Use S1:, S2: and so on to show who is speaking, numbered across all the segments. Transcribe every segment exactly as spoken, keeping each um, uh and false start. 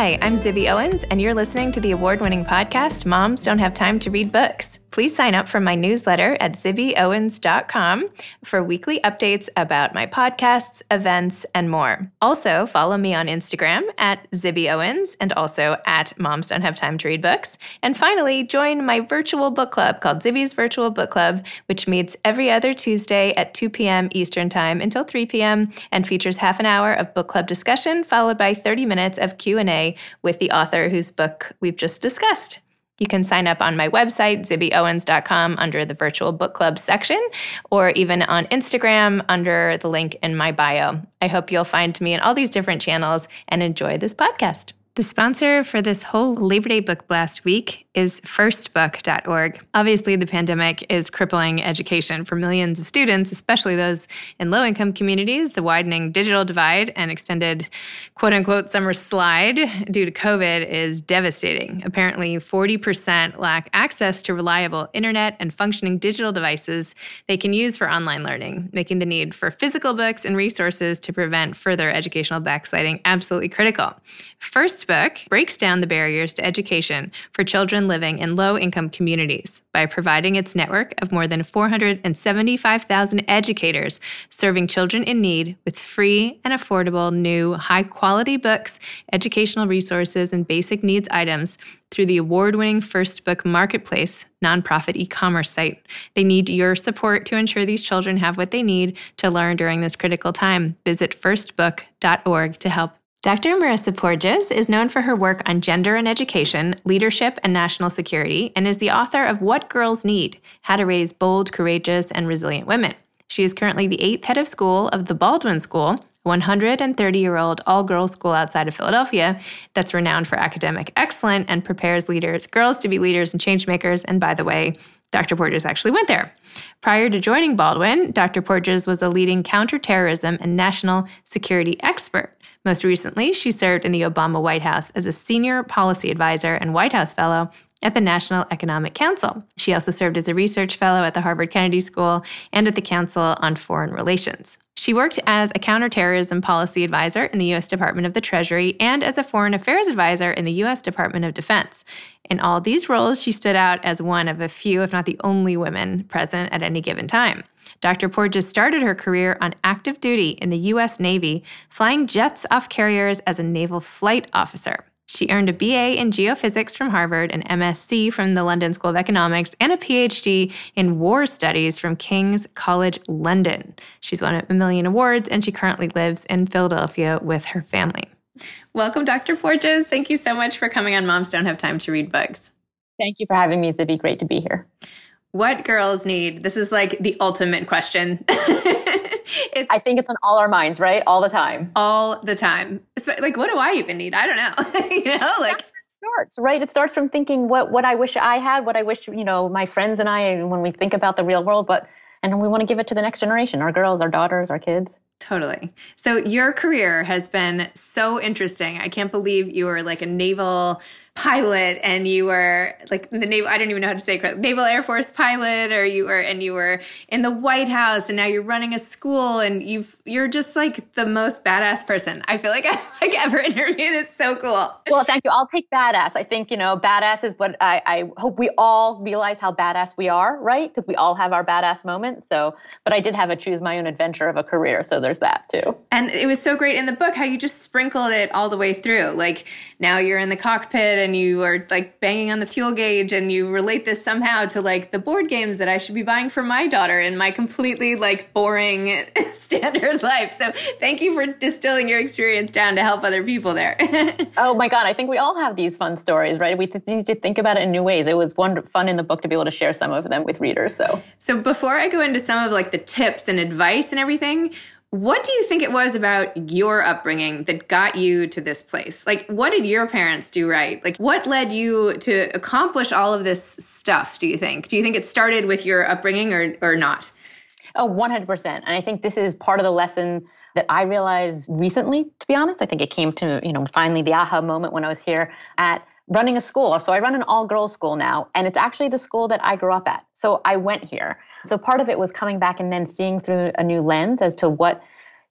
S1: Hi, I'm Zibby Owens, and you're listening to the award-winning podcast, Moms Don't Have Time to Read Books. Please sign up for my newsletter at zibby owens dot com for weekly updates about my podcasts, events, and more. Also, follow me on Instagram at Zibby Owens and also at Moms Don't Have Time to Read Books. And finally, join my virtual book club called Zibby's Virtual Book Club, which meets every other Tuesday at two p.m. Eastern Time until three p.m. and features half an hour of book club discussion followed by thirty minutes of Q and A with the author whose book we've just discussed. You can sign up on my website, zibby owens dot com, under the Virtual Book Club section, or even on Instagram under the link in my bio. I hope you'll find me in all these different channels and enjoy this podcast. The sponsor for this whole Labor Day Book Blast week is first book dot org. Obviously, the pandemic is crippling education for millions of students, especially those in low-income communities. The widening digital divide and extended quote-unquote summer slide due to COVID is devastating. Apparently, forty percent lack access to reliable internet and functioning digital devices they can use for online learning, making the need for physical books and resources to prevent further educational backsliding absolutely critical. First Book breaks down the barriers to education for children living in low-income communities by providing its network of more than four hundred seventy-five thousand educators serving children in need with free and affordable new high-quality books, educational resources, and basic needs items through the award-winning First Book Marketplace nonprofit e-commerce site. They need your support to ensure these children have what they need to learn during this critical time. Visit first book dot org to help. Doctor Marissa Porges is known for her work on gender and education, leadership, and national security, and is the author of What Girls Need: How to Raise Bold, Courageous, and Resilient Women. She is currently the eighth head of school of the Baldwin School, a one hundred thirty-year-old all-girls school outside of Philadelphia that's renowned for academic excellence and prepares leaders, girls to be leaders and change makers. And by the way, Doctor Porges actually went there. Prior to joining Baldwin, Doctor Porges was a leading counterterrorism and national security expert. Most recently, she served in the Obama White House as a senior policy advisor and White House fellow at the National Economic Council. She also served as a research fellow at the Harvard Kennedy School and at the Council on Foreign Relations. She worked as a counterterrorism policy advisor in the U S Department of the Treasury and as a foreign affairs advisor in the U S Department of Defense. In all these roles, she stood out as one of a few, if not the only woman present at any given time. Doctor Porges started her career on active duty in the U S Navy, flying jets off carriers as a naval flight officer. She earned a B A in geophysics from Harvard, an M S c from the London School of Economics, and a P H D in war studies from King's College London. She's won a million awards, and she currently lives in Philadelphia with her family. Welcome, Doctor Porges. Thank you so much for coming on Moms Don't Have Time to Read Books.
S2: Thank you for having me. It'd be great to be here.
S1: What girls need? This is like the ultimate question.
S2: It's, I think it's on all our minds, right? All the time.
S1: All the time. It's like, what do I even need? I don't know. you know, like
S2: it starts, right? It starts from thinking what, what I wish I had, what I wish, you know, my friends and I, when we think about the real world, but, and we want to give it to the next generation, our girls, our daughters, our kids.
S1: Totally. So your career has been so interesting. I can't believe you were like a naval pilot and you were like the naval, I don't even know how to say it correctly, Naval Air Force pilot, or you were, and you were in the White House and now you're running a school and you've, you're just like the most badass person I feel like I've like ever interviewed. It's so cool.
S2: Well, thank you. I'll take badass. I think, you know, badass is what I, I hope we all realize how badass we are, right? Because we all have our badass moments. So, but I did have a choose my own adventure of a career. So there's that too.
S1: And it was so great in the book how you just sprinkled it all the way through. Like now you're in the cockpit and you are like banging on the fuel gauge and you relate this somehow to like the board games that I should be buying for my daughter in my completely like boring standard life. So thank you for distilling your experience down to help other people there.
S2: Oh my God. I think we all have these fun stories, right? We need to think about it in new ways. It was wonderful, fun in the book to be able to share some of them with readers. So,
S1: so before I go into some of like the tips and advice and everything, what do you think it was about your upbringing that got you to this place? Like, what did your parents do right? Like, what led you to accomplish all of this stuff, do you think? Do you think it started with your upbringing or, or not?
S2: Oh, one hundred percent. And I think this is part of the lesson that I realized recently, to be honest. I think it came to, you know, finally the aha moment when I was here at running a school. So I run an all-girls school now, and it's actually the school that I grew up at. So I went here. So part of it was coming back and then seeing through a new lens as to what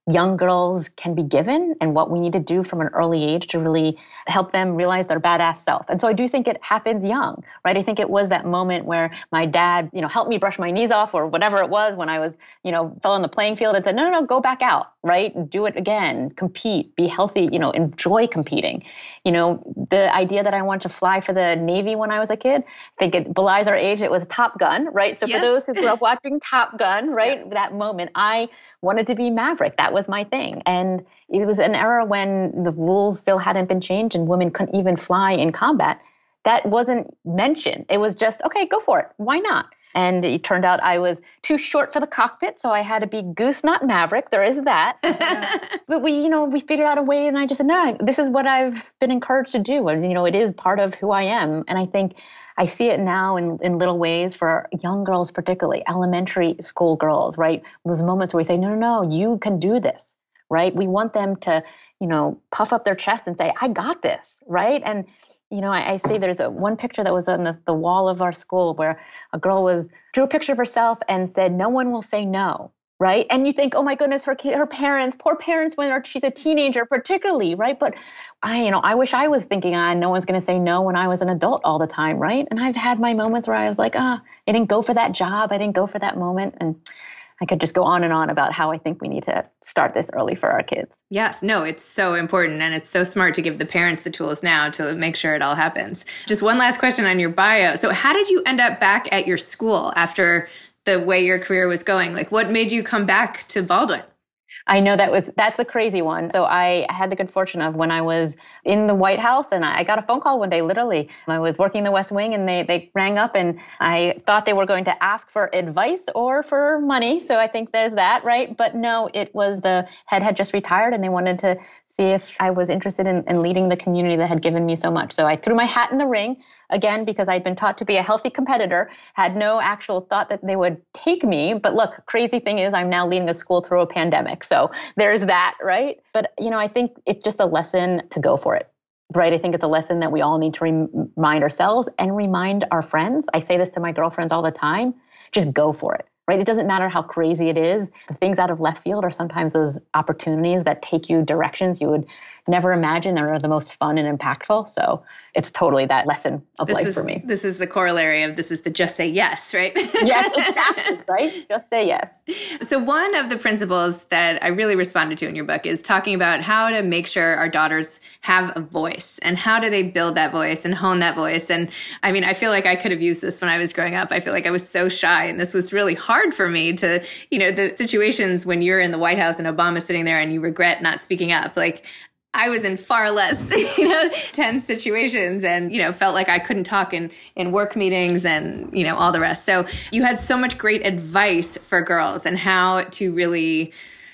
S2: young girls can be given and what we need to do from an early age to really help them realize their badass self. And so I do think it happens young, right? I think it was that moment where my dad, you know, helped me brush my knees off or whatever it was when I was, you know, fell on the playing field and said, no, no, no, go back out, right? Do it again, compete, be healthy, you know, enjoy competing. You know, the idea that I wanted to fly for the Navy when I was a kid, I think it belies our age. It was Top Gun, right? So
S1: Yes.
S2: for those who grew up watching Top Gun, right, yeah. that moment, I wanted to be Maverick. That was my thing. And it was an era when the rules still hadn't been changed and women couldn't even fly in combat. That wasn't mentioned. It was just, okay, go for it. Why not? And it turned out I was too short for the cockpit, so I had to be Goose, not Maverick. There is that. uh, but we, you know, we figured out a way, and I just said, no, this is what I've been encouraged to do. And, you know, it is part of who I am. And I think I see it now in, in little ways for young girls, particularly elementary school girls, right? Those moments where we say, no, no, no, you can do this, right? We want them to, you know, puff up their chest and say, I got this, right? And, you know, I, I say there's a one picture that was on the, the wall of our school where a girl was drew a picture of herself and said, no one will say no. Right. And you think, oh, my goodness, her kid, her parents, poor parents when she's a teenager, particularly. Right. But I, you know, I wish I was thinking, ah, no one's going to say no when I was an adult all the time. Right. And I've had my moments where I was like, ah, I didn't go for that job. I didn't go for that moment. And I could just go on and on about how I think we need to start this early for our kids.
S1: Yes, no, it's so important. And it's so smart to give the parents the tools now to make sure it all happens. Just one last question on your bio. So how did you end up back at your school after the way your career was going? Like, what made you come back to Baldwin?
S2: I know that was, that's a crazy one. So I had the good fortune of when I was in the White House and I got a phone call one day, literally, I was working the West Wing and they, they rang up and I thought they were going to ask for advice or for money. So I think there's that, right? But no, it was the head had just retired and they wanted to see if I was interested in, in leading the community that had given me so much. So I threw my hat in the ring again, because I'd been taught to be a healthy competitor, had no actual thought that they would take me. But look, crazy thing is I'm now leading a school through a pandemic. So there's that, right? But, you know, I think it's just a lesson to go for it, right? I think it's a lesson that we all need to rem- remind ourselves and remind our friends. I say this to my girlfriends all the time, just go for it. Right? It doesn't matter how crazy it is. The things out of left field are sometimes those opportunities that take you directions you would never imagine and are the most fun and impactful. So it's totally that lesson of
S1: this
S2: life
S1: is,
S2: for me.
S1: This is the corollary of this is the just say yes, right?
S2: Yes, exactly, right? Just say yes.
S1: So one of the principles that I really responded to in your book is talking about how to make sure our daughters have a voice and how do they build that voice and hone that voice. And I mean, I feel like I could have used this when I was growing up. I feel like I was so shy and this was really hard for me to, you know, the situations when you're in the White House and Obama's sitting there and you regret not speaking up. Like I was in far less, you know, tense situations and, you know, felt like I couldn't talk in, in work meetings and, you know, all the rest. So you had so much great advice for girls and how to really,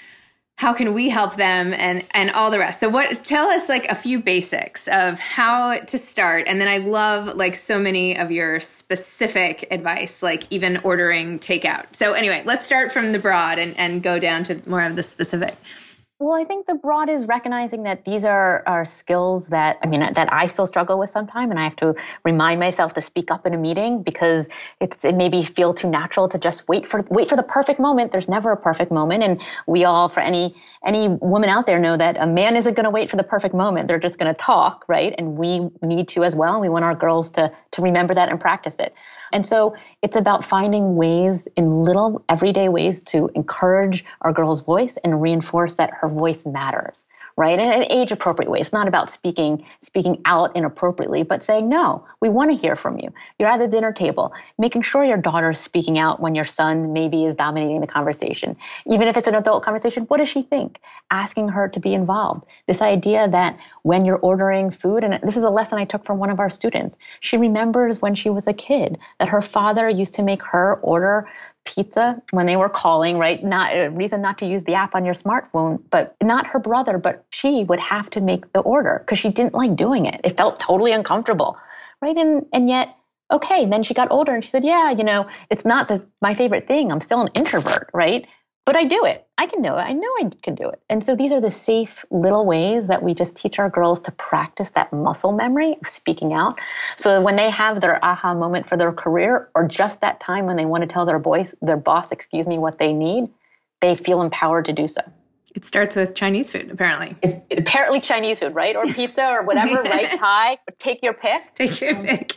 S1: how can we help them and, and all the rest. So what, tell us like a few basics of how to start. And then I love like so many of your specific advice, like even ordering takeout. So anyway, let's start from the broad and, and go down to more of the specific.
S2: Well, I think the broad is recognizing that these are, are skills that, I mean, that I still struggle with sometimes. And I have to remind myself to speak up in a meeting because it's, it maybe feel too natural to just wait for, wait for the perfect moment. There's never a perfect moment. And we all, for any, any woman out there know that a man isn't going to wait for the perfect moment. They're just going to talk, right? And we need to as well. And we want our girls to, to remember that and practice it. And so it's about finding ways in little everyday ways to encourage our girl's voice and reinforce that her voice matters, right? In an age appropriate way. It's not about speaking, speaking out inappropriately, but saying, no, we want to hear from you. You're at the dinner table, making sure your daughter's speaking out when your son maybe is dominating the conversation. Even if it's an adult conversation, what does she think? Asking her to be involved. This idea that when you're ordering food, and this is a lesson I took from one of our students, she remembers when she was a kid that her father used to make her order pizza when they were calling, right? Not a reason not to use the app on your smartphone, but not her brother, but she would have to make the order because she didn't like doing it. It felt totally uncomfortable, right? And and yet, okay, and then she got older and she said, yeah, you know, it's not the, my favorite thing. I'm still an introvert, right? But I do it. I can do it. I know I can do it. And so these are the safe little ways that we just teach our girls to practice that muscle memory of speaking out. So when they have their aha moment for their career or just that time when they want to tell their boys, their boss, excuse me, what they need, they feel empowered to do so.
S1: It starts with Chinese food, apparently.
S2: It's apparently Chinese food, right? Or pizza or whatever, right? Thai, take your pick.
S1: Take your pick.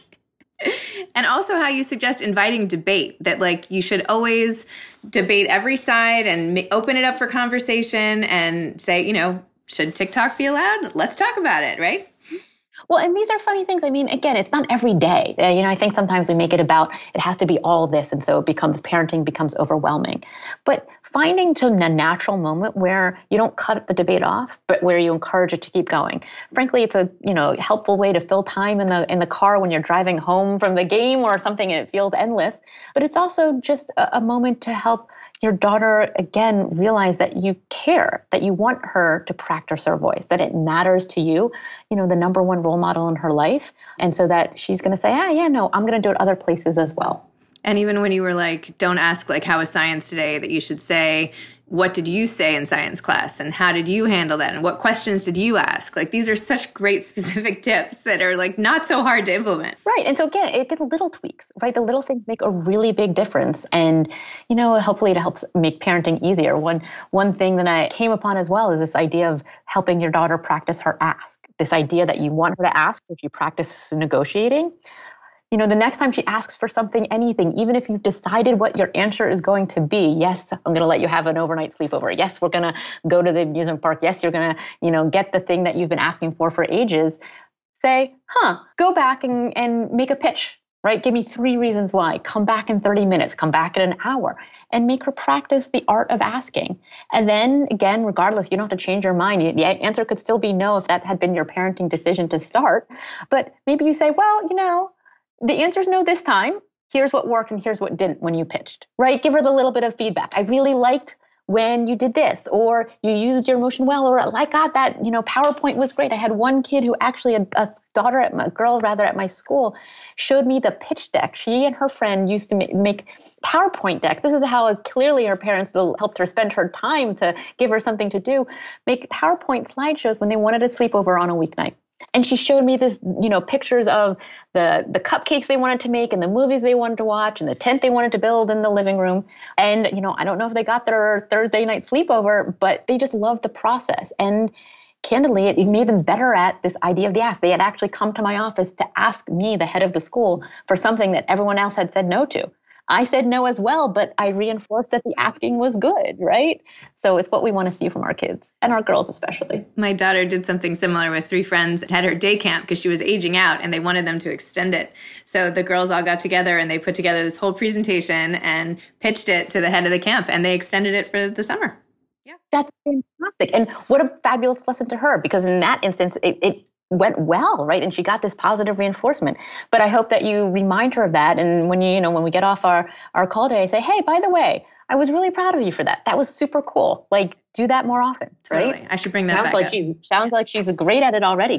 S1: And also how you suggest inviting debate, that like you should always debate every side and ma- open it up for conversation and say, you know, should TikTok be allowed? Let's talk about it, right?
S2: Well, and these are funny things. I mean, again, it's not every day. Uh, you know, I think sometimes we make it about it has to be all this. And so it becomes parenting becomes overwhelming. But finding to a natural moment where you don't cut the debate off, but where you encourage it to keep going. Frankly, it's a, you know, helpful way to fill time in the in the car when you're driving home from the game or something and it feels endless. But it's also just a, a moment to help your daughter, again, realize that you care, that you want her to practice her voice, that it matters to you, you know, the number one role model in her life. And so that she's going to say, ah, yeah, no, I'm going to do it other places as well.
S1: And even when you were like, don't ask like, how is science today, that you should say, what did you say in science class? And how did you handle that? And what questions did you ask? Like, these are such great specific tips that are like not so hard to implement.
S2: Right. And so again, it get little tweaks, right? The little things make a really big difference. And, you know, hopefully it helps make parenting easier. One, one thing that I came upon as well is this idea of helping your daughter practice her ask. This idea that you want her to ask, so if you practice negotiating, you know, the next time she asks for something, anything, even if you've decided what your answer is going to be, yes, I'm going to let you have an overnight sleepover. Yes, we're going to go to the amusement park. Yes, you're going to, you know, get the thing that you've been asking for for ages. Say, huh, go back and, and make a pitch, right? Give me three reasons why. Come back in thirty minutes. Come back in an hour. And make her practice the art of asking. And then, again, regardless, you don't have to change your mind. The answer could still be no if that had been your parenting decision to start. But maybe you say, well, you know, the answer is no this time. Here's what worked and here's what didn't when you pitched, right? Give her the little bit of feedback. I really liked when you did this, or you used your emotion well, or like, God, that, you know, PowerPoint was great. I had one kid who actually, a, a daughter at my, girl rather at my school, showed me the pitch deck. She and her friend used to make, make PowerPoint deck. This is how clearly her parents helped her spend her time to give her something to do, make PowerPoint slideshows when they wanted a sleepover on a weeknight. And she showed me this, you know, pictures of the, the cupcakes they wanted to make and the movies they wanted to watch and the tent they wanted to build in the living room. And, you know, I don't know if they got their Thursday night sleepover, but they just loved the process. And candidly, it made them better at this idea of the ask. They had actually come to my office to ask me, the head of the school, for something that everyone else had said no to. I said no as well, but I reinforced that the asking was good, right? So it's what we want to see from our kids and our girls especially.
S1: My daughter did something similar with three friends, had her day camp because she was aging out and they wanted them to extend it. So the girls all got together and they put together this whole presentation and pitched it to the head of the camp and they extended it for the summer.
S2: Yeah, that's fantastic. And what a fabulous lesson to her, because in that instance, it, it went well, right? And she got this positive reinforcement. But I hope that you remind her of that. And when you, you know, when we get off our, our call day, I say, hey, by the way, I was really proud of you for that. That was super cool. Like, do that more often,
S1: totally.
S2: Right?
S1: I should bring that
S2: sounds
S1: back
S2: like
S1: up.
S2: She, sounds like she's great at it already.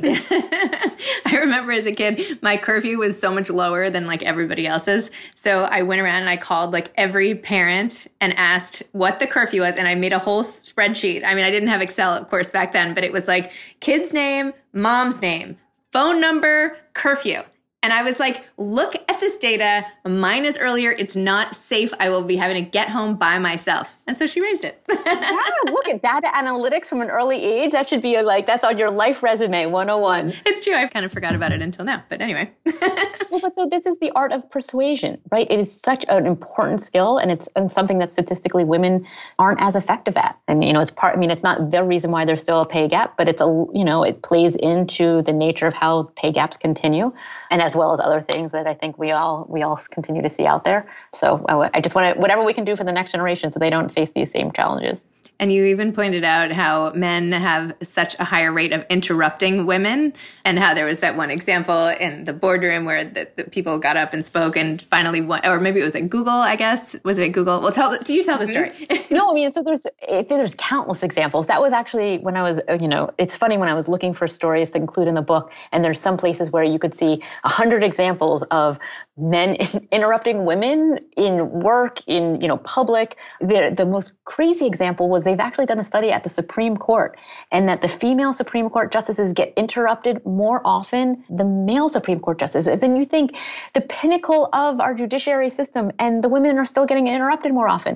S1: I remember as a kid, my curfew was so much lower than like everybody else's. So I went around and I called like every parent and asked what the curfew was. And I made a whole spreadsheet. I mean, I didn't have Excel, of course, back then, but it was like kid's name, mom's name, phone number, curfew. And I was like, look at this data. Mine is earlier. It's not safe. I will be having to get home by myself. And so she raised it.
S2: Yeah, look at data analytics from an early age. That should be like, that's on your life resume one oh one.
S1: It's true. I kind of forgot about it until now. But anyway.
S2: Well, but so this is the art of persuasion, right? It is such an important skill, and it's and something that statistically women aren't as effective at. And, you know, it's part, I mean, it's not the reason why there's still a pay gap, but it's a, you know, it plays into the nature of how pay gaps continue. And as well as other things that I think we all we all continue to see out there. So I just want to, whatever we can do for the next generation so they don't face these same challenges.
S1: And you even pointed out how men have such a higher rate of interrupting women, and how there was that one example in the boardroom where the, the people got up and spoke and finally won, or maybe it was at Google, I guess. Was it at Google? Well, tell, do you tell the story?
S2: No, I mean, so there's there's countless examples. That was actually when I was, you know, it's funny when I was looking for stories to include in the book, and there's some places where you could see a hundred examples of men interrupting women in work, in, you know, public. The, the most crazy example was they've actually done a study at the Supreme Court, and that the female Supreme Court justices get interrupted more often than male Supreme Court justices. And you think the pinnacle of our judiciary system, and the women are still getting interrupted more often.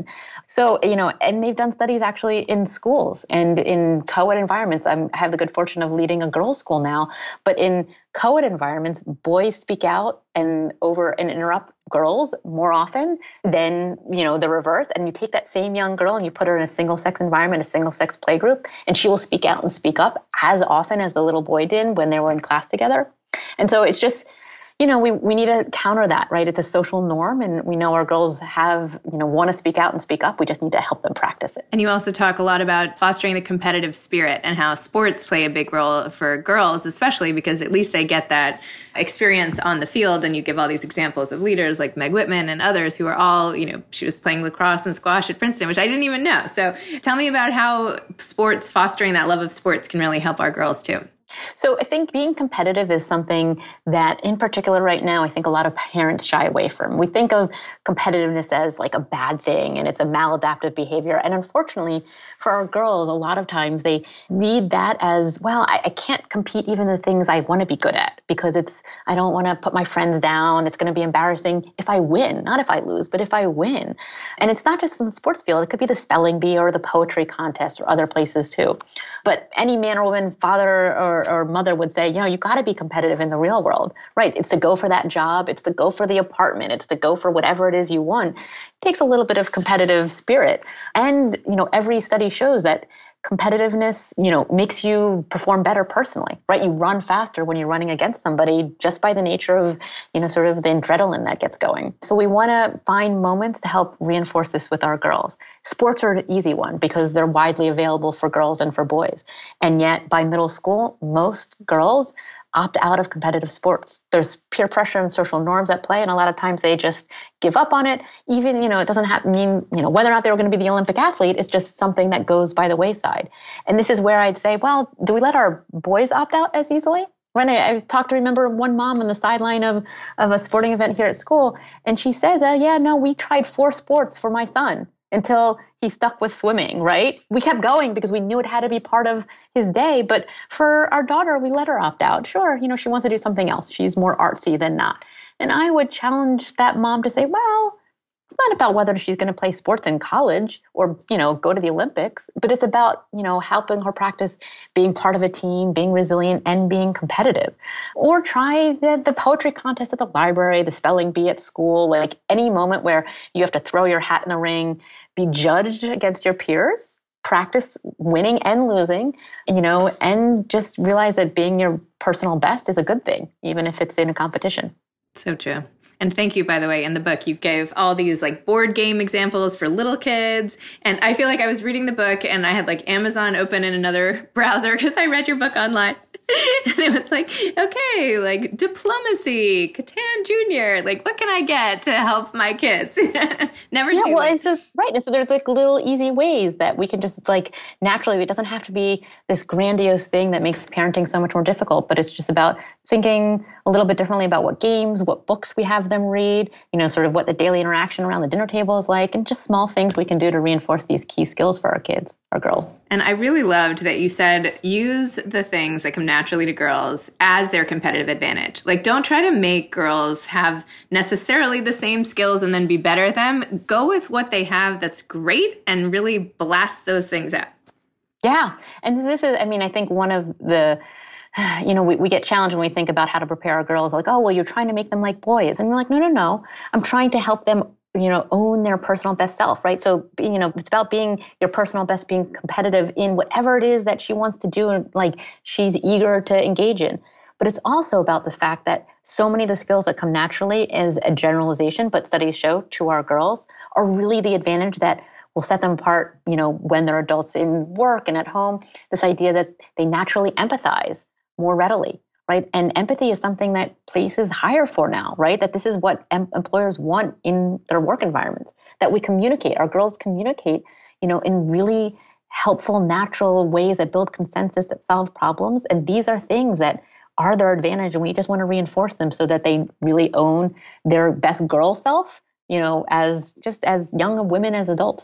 S2: So, you know, and they've done studies actually in schools and in co-ed environments. I'm, I have the good fortune of leading a girls' school now, but in co-ed environments, boys speak out and over and interrupt girls more often than, you know, the reverse. And you take that same young girl and you put her in a single sex environment, a single sex play group, and she will speak out and speak up as often as the little boy did when they were in class together. And so it's just, you know, we, we need to counter that, right? It's a social norm, and we know our girls have, you know, want to speak out and speak up. We just need to help them practice it.
S1: And you also talk a lot about fostering the competitive spirit and how sports play a big role for girls, especially because at least they get that experience on the field. And you give all these examples of leaders like Meg Whitman and others who are all, you know, she was playing lacrosse and squash at Princeton, which I didn't even know. So tell me about how sports, fostering that love of sports, can really help our girls too.
S2: So I think being competitive is something that in particular right now, I think a lot of parents shy away from. We think of competitiveness as like a bad thing and it's a maladaptive behavior. And unfortunately for our girls, a lot of times they read that as, well, I, I can't compete even the things I want to be good at because it's, I don't want to put my friends down. It's going to be embarrassing if I win, not if I lose, but if I win. And it's not just in the sports field. It could be the spelling bee or the poetry contest or other places too. But any man or woman, father or or mother would say, you know, you got to be competitive in the real world, right? It's to go for that job. It's to go for the apartment. It's to go for whatever it is you want. It takes a little bit of competitive spirit. And, you know, every study shows that competitiveness, you know, makes you perform better personally, right? You run faster when you're running against somebody just by the nature of, you know, sort of the adrenaline that gets going. So we want to find moments to help reinforce this with our girls. Sports are an easy one because they're widely available for girls and for boys. And yet by middle school, most girls opt out of competitive sports. There's peer pressure and social norms at play, and a lot of times they just give up on it. Even, you know, it doesn't have, mean, you know, whether or not they were going to be the Olympic athlete, it's just something that goes by the wayside. And this is where I'd say, well, do we let our boys opt out as easily? When I, I talked to, remember one mom on the sideline of, of a sporting event here at school, and she says, oh, yeah, no, we tried four sports for my son until he stuck with swimming, right? We kept going because we knew it had to be part of his day. But for our daughter, we let her opt out. Sure, you know, she wants to do something else. She's more artsy than not. And I would challenge that mom to say, well, it's not about whether she's going to play sports in college or, you know, go to the Olympics, but it's about, you know, helping her practice being part of a team, being resilient, and being competitive. Or try the, the poetry contest at the library, the spelling bee at school, like any moment where you have to throw your hat in the ring, be judged against your peers, practice winning and losing, you know, and just realize that being your personal best is a good thing, even if it's in a competition.
S1: So true. And thank you, by the way, in the book, you gave all these like board game examples for little kids. And I feel like I was reading the book and I had like Amazon open in another browser because I read your book online. And it was like, okay, like diplomacy, Catan Junior, like what can I get to help my kids? Never
S2: yeah,
S1: too
S2: well,
S1: late.
S2: And so, right. And so there's like little easy ways that we can just like naturally, it doesn't have to be this grandiose thing that makes parenting so much more difficult, but it's just about thinking a little bit differently about what games, what books we have them read, you know, sort of what the daily interaction around the dinner table is like, and just small things we can do to reinforce these key skills for our kids, our girls.
S1: And I really loved that you said, use the things that come naturally to girls as their competitive advantage. Like, don't try to make girls have necessarily the same skills and then be better at them. Go with what they have that's great and really blast those things out.
S2: Yeah. And this is, I mean, I think one of the, you know, we, we get challenged when we think about how to prepare our girls, like, oh, well, you're trying to make them like boys. And we're like, no, no, no. I'm trying to help them, you know, own their personal best self, right? So, you know, it's about being your personal best, being competitive in whatever it is that she wants to do and like she's eager to engage in. But it's also about the fact that so many of the skills that come naturally as a generalization, but studies show to our girls are really the advantage that will set them apart, you know, when they're adults in work and at home. This idea that they naturally empathize more readily, right? And empathy is something that places hire for now, right? That this is what em- employers want in their work environments, that we communicate, our girls communicate, you know, in really helpful, natural ways that build consensus, that solve problems. And these are things that are their advantage. And we just want to reinforce them so that they really own their best girl self, you know, as just as young women as adults.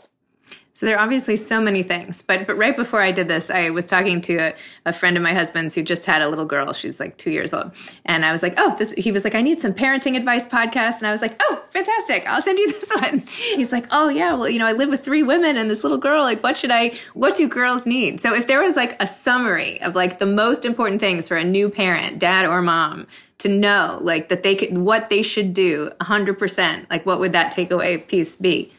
S1: So there are obviously so many things, but but right before I did this, I was talking to a, a friend of my husband's who just had a little girl. She's like two years old. And I was like, oh, this, he was like, I need some parenting advice podcasts. And I was like, oh, fantastic. I'll send you this one. He's like, oh yeah, well, you know, I live with three women and this little girl, like what should I, what do girls need? So if there was like a summary of like the most important things for a new parent, dad or mom, to know like that they could, what they should do one hundred percent, like what would that takeaway piece be?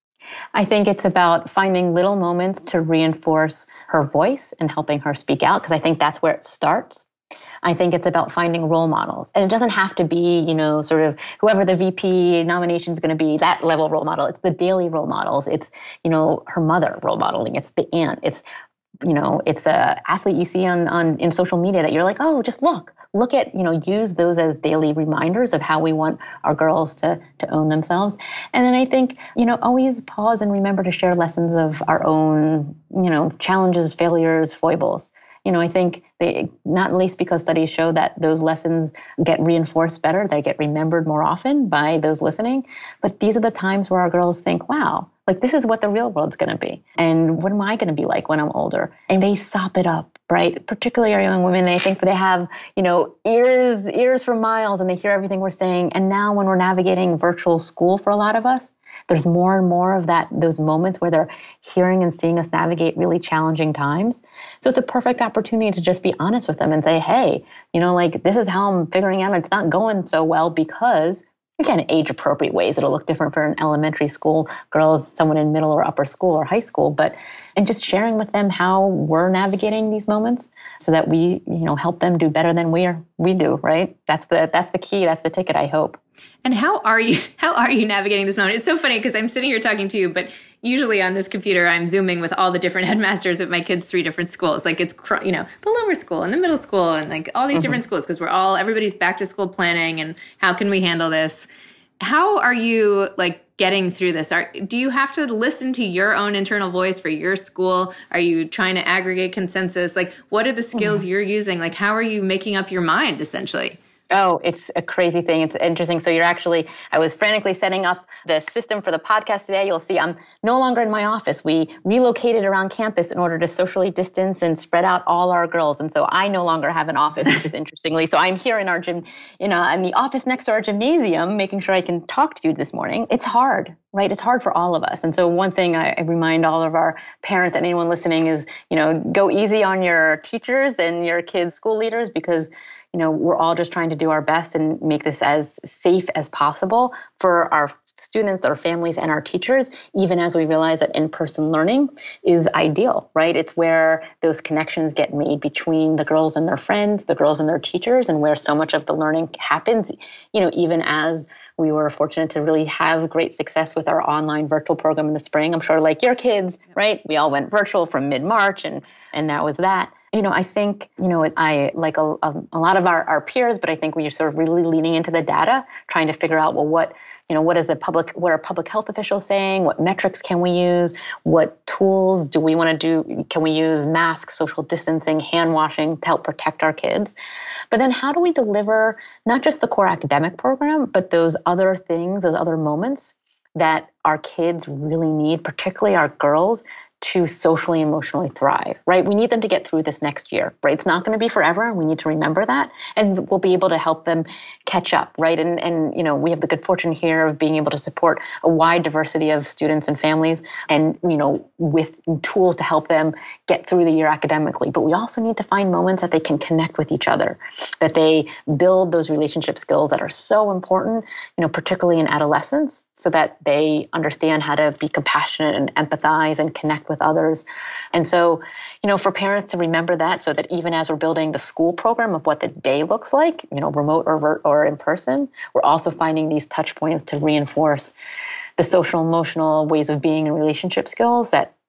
S2: I think it's about finding little moments to reinforce her voice and helping her speak out, because I think that's where it starts. I think it's about finding role models. And it doesn't have to be, you know, sort of whoever the V P nomination is going to be, that level role model. It's the daily role models. It's, you know, her mother role modeling. It's the aunt. It's, you know, it's a athlete you see on, on in social media that you're like, oh, just look. Look at, you know, use those as daily reminders of how we want our girls to to own themselves. And then I think, you know, always pause and remember to share lessons of our own, you know, challenges, failures, foibles. You know, I think they, not least because studies show that those lessons get reinforced better, they get remembered more often by those listening. But these are the times where our girls think, wow, like this is what the real world's going to be. And what am I going to be like when I'm older? And they sop it up, right? Particularly our young women, they think they have, you know, ears, ears for miles and they hear everything we're saying. And now when we're navigating virtual school for a lot of us, there's more and more of that, those moments where they're hearing and seeing us navigate really challenging times. So it's a perfect opportunity to just be honest with them and say, hey, you know, like this is how I'm figuring out it's not going so well because, again, age appropriate ways. It'll look different for an elementary school girls, someone in middle or upper school or high school, but and just sharing with them how we're navigating these moments so that we, you know, help them do better than we are, we do, right? That's the that's the key. That's the ticket, I hope.
S1: And how are you, how are you navigating this moment? It's so funny because I'm sitting here talking to you, but usually on this computer, I'm Zooming with all the different headmasters at my kids' three different schools. Like it's, you know, the lower school and the middle school and like all these mm-hmm. different schools because we're all, everybody's back to school planning and how can we handle this? How are you like getting through this? Are, do you have to listen to your own internal voice for your school? Are you trying to aggregate consensus? Like what are the skills mm-hmm. you're using? Like how are you making up your mind essentially?
S2: Oh, it's a crazy thing. It's interesting. So you're actually, I was frantically setting up the system for the podcast today. You'll see I'm no longer in my office. We relocated around campus in order to socially distance and spread out all our girls. And so I no longer have an office, which is interestingly. So I'm here in our gym, in, a, in the office next to our gymnasium, making sure I can talk to you this morning. It's hard, right? It's hard for all of us. And so one thing I, I remind all of our parents and anyone listening is, you know, go easy on your teachers and your kids' school leaders because you know, we're all just trying to do our best and make this as safe as possible for our students, our families, and our teachers, even as we realize that in-person learning is ideal, right? It's where those connections get made between the girls and their friends, the girls and their teachers, and where so much of the learning happens, you know, even as we were fortunate to really have great success with our online virtual program in the spring. I'm sure like your kids, right? We all went virtual from mid-March and, and that was that. You know, I think, you know, I like a, a, a lot of our, our peers, but I think when you're sort of really leaning into the data, trying to figure out, well, what, you know, what is the public, what are public health officials saying? What metrics can we use? What tools do we want to do? Can we use masks, social distancing, hand washing to help protect our kids? But then how do we deliver not just the core academic program, but those other things, those other moments that our kids really need, particularly our girls, to socially, emotionally thrive, right? We need them to get through this next year, right? It's not going to be forever, and we need to remember that, and we'll be able to help them catch up, right? And, and you know, we have the good fortune here of being able to support a wide diversity of students and families and, you know, with tools to help them get through the year academically. But we also need to find moments that they can connect with each other, that they build those relationship skills that are so important, you know, particularly in adolescence, so that they understand how to be compassionate and empathize and connect with others. And so, you know, for parents to remember that, so that even as we're building the school program of what the day looks like, you know, remote or, or in person, we're also finding these touch points to reinforce the social, emotional ways of being and relationship skills that our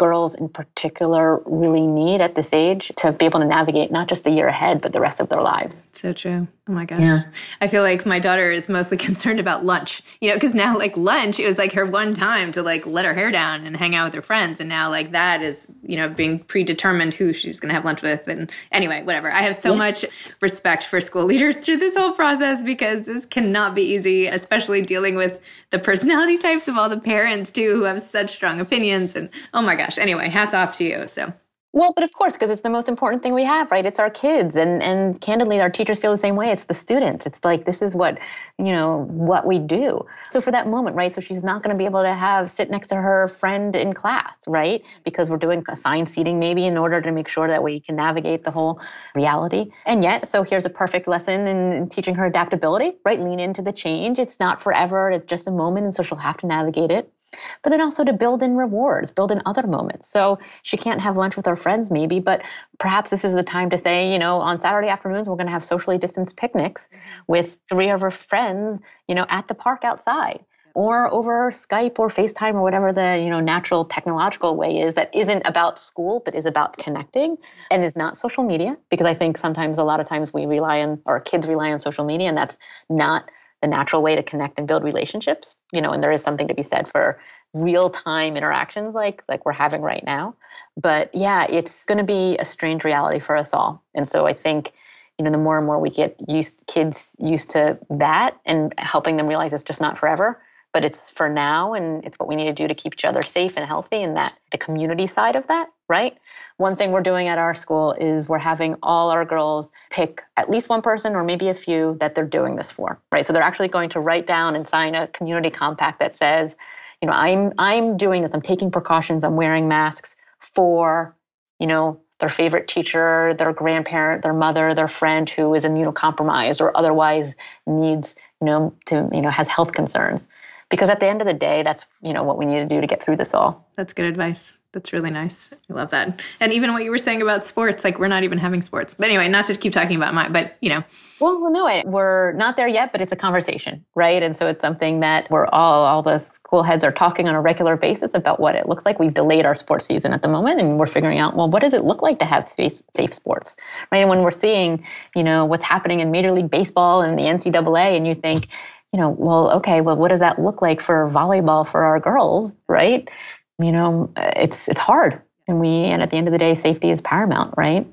S2: girls in particular really need at this age to be able to navigate not just the year ahead, but the rest of their lives.
S1: So true. Oh my gosh.
S2: Yeah.
S1: I feel like my daughter is mostly concerned about lunch, you know, because now like lunch, it was like her one time to like let her hair down and hang out with her friends. And now like that is, you know, being predetermined who she's going to have lunch with. And anyway, whatever. I have so yeah. much respect for school leaders through this whole process because this cannot be easy, especially dealing with the personality types of all the parents too, who have such strong opinions. And oh my gosh. Anyway, hats off to you. So.
S2: Well, but of course, because it's the most important thing we have, right? It's our kids. And and candidly, our teachers feel the same way. It's the students. It's like, this is what, you know, what we do. So for that moment, right? So she's not going to be able to have sit next to her friend in class, right? Because we're doing assigned seating maybe in order to make sure that we can navigate the whole reality. And yet, so here's a perfect lesson in teaching her adaptability, right? Lean into the change. It's not forever. It's just a moment. And so she'll have to navigate it. But then also to build in rewards, build in other moments. So she can't have lunch with her friends maybe, but perhaps this is the time to say, you know, on Saturday afternoons, we're going to have socially distanced picnics with three of her friends, you know, at the park outside or over Skype or FaceTime or whatever the, you know, natural technological way is that isn't about school, but is about connecting and is not social media. Because I think sometimes a lot of times we rely on, or kids rely on social media, and that's not the natural way to connect and build relationships, you know, and there is something to be said for real-time interactions like like we're having right now. But yeah, it's going to be a strange reality for us all. And so I think, you know, the more and more we get used, kids used to that and helping them realize it's just not forever, but it's for now. And it's what we need to do to keep each other safe and healthy, and that the community side of that, right? One thing we're doing at our school is we're having all our girls pick at least one person or maybe a few that they're doing this for, right? So they're actually going to write down and sign a community compact that says, you know, I'm I'm doing this, I'm taking precautions, I'm wearing masks for, you know, their favorite teacher, their grandparent, their mother, their friend who is immunocompromised or otherwise needs, you know, to, you know, has health concerns. Because at the end of the day, that's, you know, what we need to do to get through this all.
S1: That's good advice. That's really nice. I love that. And even what you were saying about sports, like we're not even having sports. But anyway, not to keep talking about mine, but you know.
S2: Well, well, no, we're not there yet, but it's a conversation, right? And so it's something that we're all, all the school heads are talking on a regular basis about what it looks like. We've delayed our sports season at the moment, and we're figuring out, well, what does it look like to have space, safe sports, right? And when we're seeing, you know, what's happening in Major League Baseball and the N C double A, and you think, you know, well, okay, well, what does that look like for volleyball for our girls, right? You know, it's it's hard, and we and at the end of the day, safety is paramount, right?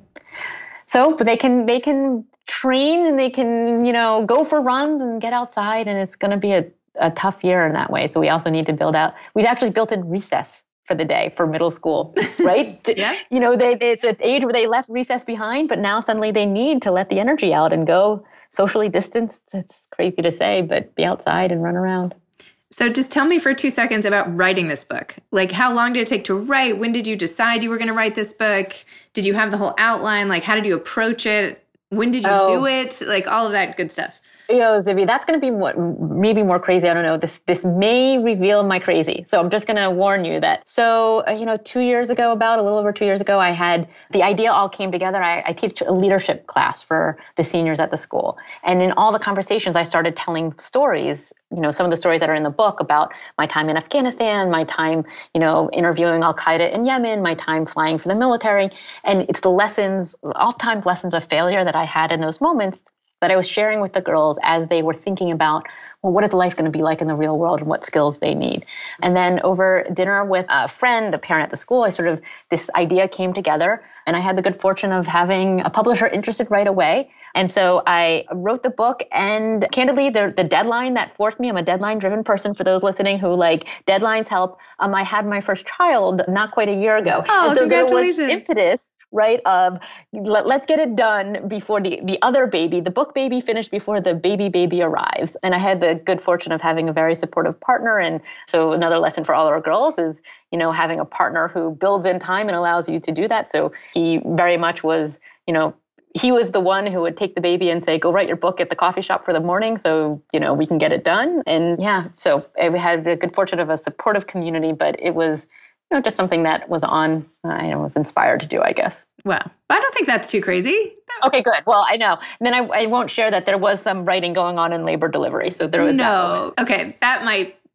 S2: So, but they can they can train and they can, you know, go for runs and get outside, and it's going to be a, a tough year in that way. So we also need to build out. We've actually built in recess for the day for middle school, right?
S1: Yeah.
S2: You know, they, they it's an age where they left recess behind, but now suddenly they need to let the energy out and go socially distanced. It's crazy to say, but be outside and run around.
S1: So just tell me for two seconds about writing this book. Like, how long did it take to write? When did you decide you were going to write this book? Did you have the whole outline? Like, how did you approach it? When did you oh. do it? Like, all of that good stuff.
S2: You know, Zibby, that's going to be what maybe more crazy. I don't know. This this may reveal my crazy. So I'm just going to warn you that. So, uh, you know, two years ago, about a little over two years ago, I had the idea all came together. I, I teach a leadership class for the seniors at the school. And in all the conversations, I started telling stories, you know, some of the stories that are in the book about my time in Afghanistan, my time, you know, interviewing Al-Qaeda in Yemen, my time flying for the military. And it's the lessons, oftentimes lessons of failure that I had in those moments that I was sharing with the girls as they were thinking about, well, what is life going to be like in the real world and what skills they need. And then over dinner with a friend, a parent at the school, I sort of, this idea came together, and I had the good fortune of having a publisher interested right away. And so I wrote the book, and candidly, the, the deadline that forced me, I'm a deadline-driven person for those listening who like deadlines help. Um, I had my first child not quite a year ago.
S1: Oh,
S2: and so
S1: congratulations.
S2: There was impetus, right, of let, let's get it done before the, the other baby, the book baby finished before the baby baby arrives. And I had the good fortune of having a very supportive partner. And so another lesson for all our girls is, you know, having a partner who builds in time and allows you to do that. So he very much was, you know, he was the one who would take the baby and say, go write your book at the coffee shop for the morning so, you know, we can get it done. And yeah, so we had the good fortune of a supportive community, but it was, you know, just something that was on, I was inspired to do, I guess.
S1: Wow. But I don't think that's too crazy.
S2: Okay, good. Well, I know. And then I, I won't share that there was some writing going on in labor delivery. So there was
S1: no.
S2: that
S1: Okay. That might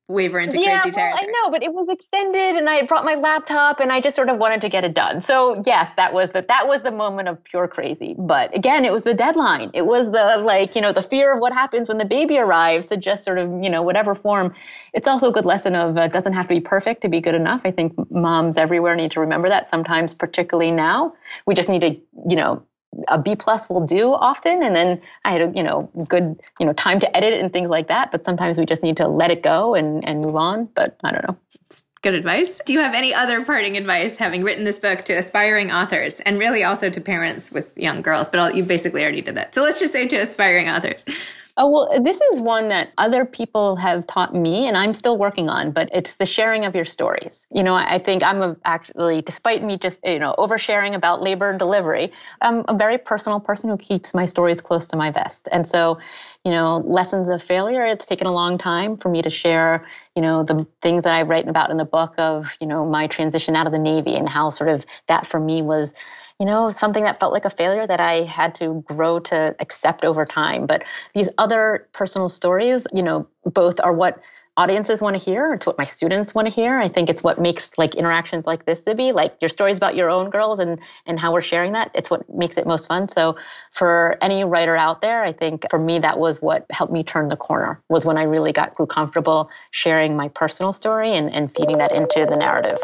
S1: waver into
S2: yeah,
S1: crazy
S2: well,
S1: territory.
S2: I know, but it was extended, and I had brought my laptop, and I just sort of wanted to get it done. So yes, that was the that was the moment of pure crazy. But again, it was the deadline. It was the like you know the fear of what happens when the baby arrives. To just sort of you know whatever form. It's also a good lesson of uh, doesn't have to be perfect to be good enough. I think moms everywhere need to remember that. Sometimes, particularly now, we just need to you know. a B plus will do often. And then I had a, you know, good, you know, time to edit it and things like that. But sometimes we just need to let it go and, and move on. But I don't know.
S1: It's good advice. Do you have any other parting advice, having written this book, to aspiring authors and really also to parents with young girls? But I'll, you basically already did that. So let's just say to aspiring authors.
S2: Oh, well, this is one that other people have taught me and I'm still working on, but it's the sharing of your stories. You know, I think I'm a, actually, despite me just, you know, oversharing about labor and delivery, I'm a very personal person who keeps my stories close to my vest. And so, you know, lessons of failure, it's taken a long time for me to share, you know, the things that I write about in the book of, you know, my transition out of the Navy and how sort of that for me was, you know, something that felt like a failure that I had to grow to accept over time. But these other personal stories, you know, both are what audiences want to hear. It's what my students want to hear. I think it's what makes like interactions like this to be like your stories about your own girls and, and how we're sharing that. It's what makes it most fun. So for any writer out there, I think for me, that was what helped me turn the corner, was when I really got grew comfortable sharing my personal story and, and feeding that into the narrative.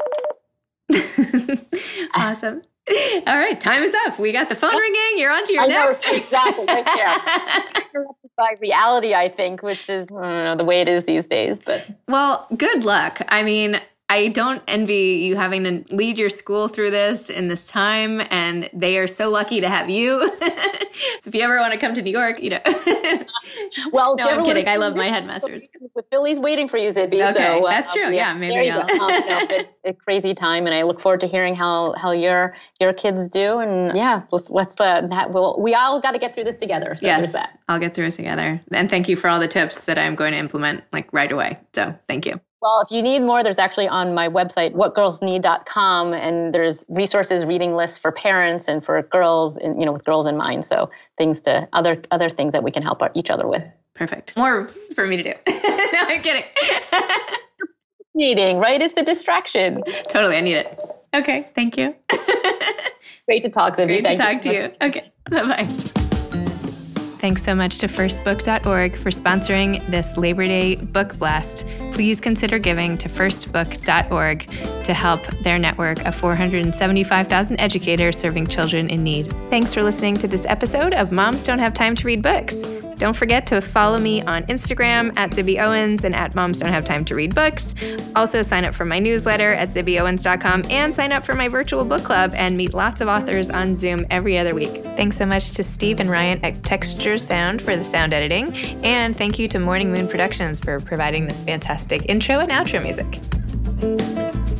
S1: Awesome. All right, time is up. We got the phone ringing. You're on to your
S2: I
S1: next.
S2: know, exactly. Right there. Interrupted by reality, I think, which is I don't know the way it is these days. But
S1: well, good luck. I mean, I don't envy you having to lead your school through this in this time, and they are so lucky to have you. So if you ever want to come to New York, you know. Well, no, I'm kidding. I love my headmasters.
S2: With Philly's waiting for you, Zibby.
S1: Okay,
S2: so, uh,
S1: that's true. Yeah, maybe.
S2: There you
S1: I'll...
S2: go. Um, you know, it's a crazy time, and I look forward to hearing how how your your kids do. And yeah, let's let's uh, that will we all got to get through this together. So
S1: yes,
S2: that.
S1: I'll get through it together. And thank you for all the tips that I'm going to implement like right away. So thank you.
S2: Well, if you need more, there's actually on my website, what girls need dot com, and there's resources, reading lists for parents and for girls, and you know, with girls in mind. So things to other other things that we can help each other with.
S1: Perfect. More for me to do. No, I'm kidding.
S2: Needing, right? It's the distraction.
S1: Totally, I need it. Okay, thank you.
S2: Great to talk, Zibby.
S1: Great to
S2: Thank
S1: talk to you. Okay, bye-bye. Thanks so much to first book dot org for sponsoring this Labor Day book blast. Please consider giving to first book dot org to help their network of four hundred seventy-five thousand educators serving children in need. Thanks for listening to this episode of Moms Don't Have Time to Read Books. Don't forget to follow me on Instagram at Zibby Owens and at Moms Don't Have Time to Read Books. Also sign up for my newsletter at zibby owens dot com and sign up for my virtual book club and meet lots of authors on Zoom every other week. Thanks so much to Steve and Ryan at Texture Sound for the sound editing. And thank you to Morning Moon Productions for providing this fantastic intro and outro music.